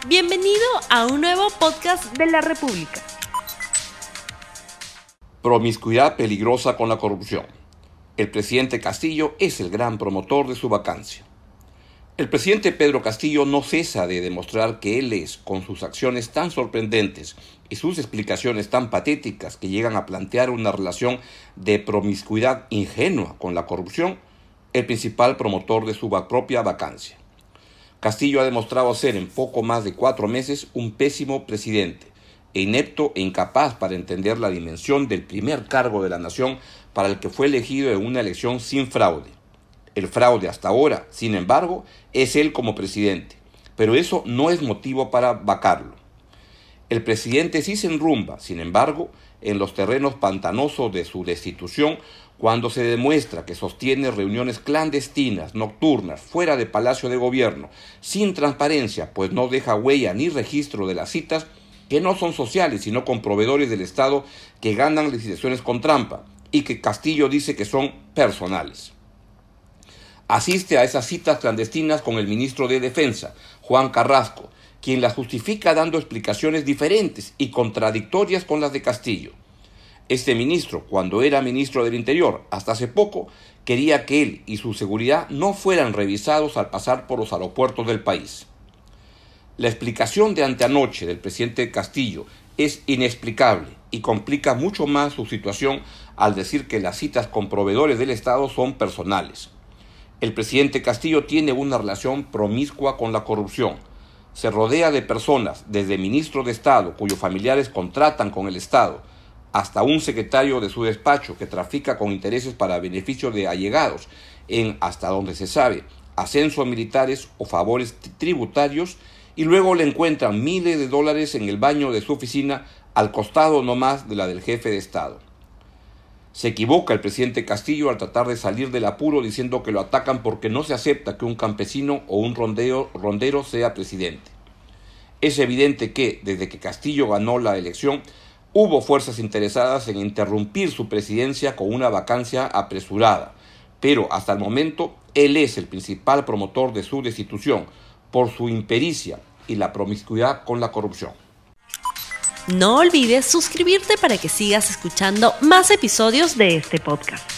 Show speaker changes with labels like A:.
A: Bienvenido a un nuevo podcast de la República.
B: Promiscuidad peligrosa con la corrupción. El presidente Castillo es el gran promotor de su vacancia. El presidente Pedro Castillo no cesa de demostrar que él es, con sus acciones tan sorprendentes y sus explicaciones tan patéticas que llegan a plantear una relación de promiscuidad ingenua con la corrupción, el principal promotor de su propia vacancia. Castillo ha demostrado ser en poco más de 4 meses un pésimo presidente, inepto e incapaz para entender la dimensión del primer cargo de la nación para el que fue elegido en una elección sin fraude. El fraude hasta ahora, sin embargo, es él como presidente, pero eso no es motivo para vacarlo. El presidente sí se enrumba, sin embargo, en los terrenos pantanosos de su destitución cuando se demuestra que sostiene reuniones clandestinas, nocturnas, fuera de Palacio de Gobierno, sin transparencia, pues no deja huella ni registro de las citas que no son sociales, sino con proveedores del Estado que ganan licitaciones con trampa y que Castillo dice que son personales. Asiste a esas citas clandestinas con el ministro de Defensa, Juan Carrasco, quien las justifica dando explicaciones diferentes y contradictorias con las de Castillo. Este ministro, cuando era ministro del Interior, hasta hace poco, quería que él y su seguridad no fueran revisados al pasar por los aeropuertos del país. La explicación de anteanoche del presidente Castillo es inexplicable y complica mucho más su situación al decir que las citas con proveedores del Estado son personales. El presidente Castillo tiene una relación promiscua con la corrupción. Se rodea de personas, desde ministros de Estado cuyos familiares contratan con el Estado, hasta un secretario de su despacho que trafica con intereses para beneficio de allegados en, hasta donde se sabe, ascensos militares o favores tributarios, y luego le encuentran miles de dólares en el baño de su oficina al costado nomás de la del jefe de Estado. Se equivoca el presidente Castillo al tratar de salir del apuro diciendo que lo atacan porque no se acepta que un campesino o un rondero sea presidente. Es evidente que, desde que Castillo ganó la elección, hubo fuerzas interesadas en interrumpir su presidencia con una vacancia apresurada, pero hasta el momento él es el principal promotor de su destitución por su impericia y la promiscuidad con la corrupción.
A: No olvides suscribirte para que sigas escuchando más episodios de este podcast.